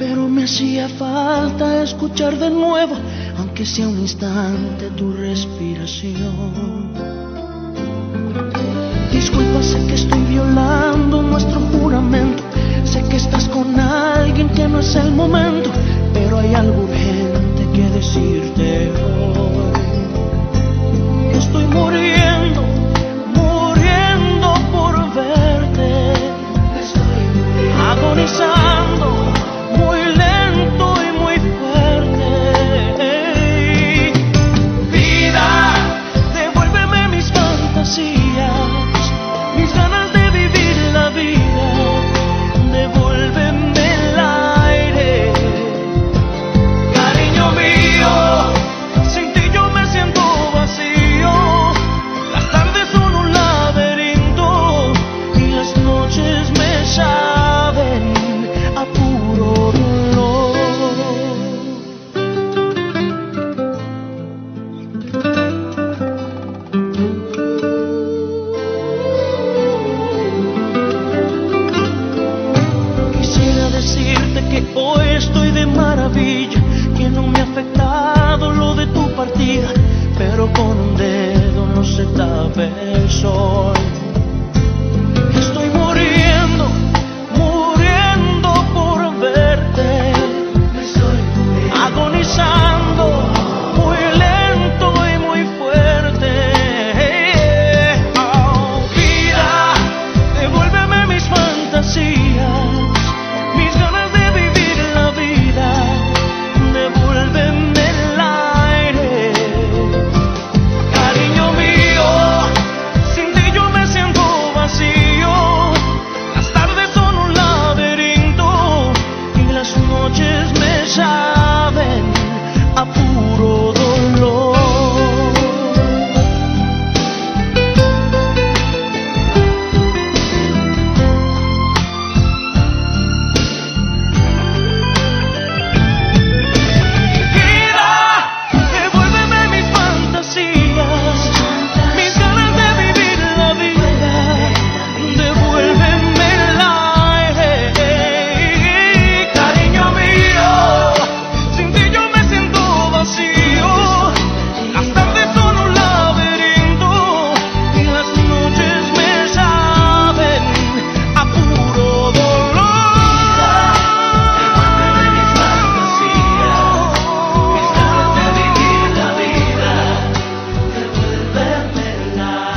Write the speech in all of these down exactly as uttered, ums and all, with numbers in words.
pero me hacía falta escuchar de nuevo, aunque sea un instante, tu respiración. Disculpa, sé que estoy violando nuestro juramento, sé que estás con alguien que no es el momento, pero hay algo urgente que decirte hoy. Yo estoy muriendo, muriendo por verte, estoy muriendo, agonizando, muy lento y muy fuerte. Vida, devuélveme mis fantasías, mis ganas de vivir la vida, devuélveme el aire. Cariño mío, sin ti yo me siento vacío, las tardes son un laberinto y las noches me saben a puro dolor. Quisiera decirte que hoy estoy de maravilla, que no me ha afectado lo de tu partida, pero con un dedo no se tapa el sol. Estoy muriendo, muriendo por verte, agonizando, muy lento y muy fuerte. Oh, vida, devuélveme mis fantasías, mis ganas de vivir la vida, devuélveme el aire. Cariño mío, sin ti yo me siento vacío, las tardes son un laberinto y las noches me saben a puro dolor. Vida, devuélveme mis fantasías, mis ganas de vivir la vida, devuélveme el aire. Cariño mío, sin ti yo me siento vacío, las tardes son un laberinto y las noches me saben a puro dolor. Devuélveme mis fantasías, mis ganas de vivir la vida, devuélveme el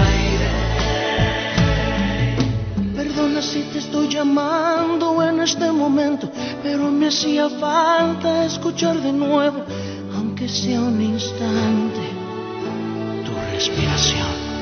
aire. Perdona si te estoy llamando en este momento, pero me hacía falta escuchar de nuevo, aunque sea un instante, tu respiración.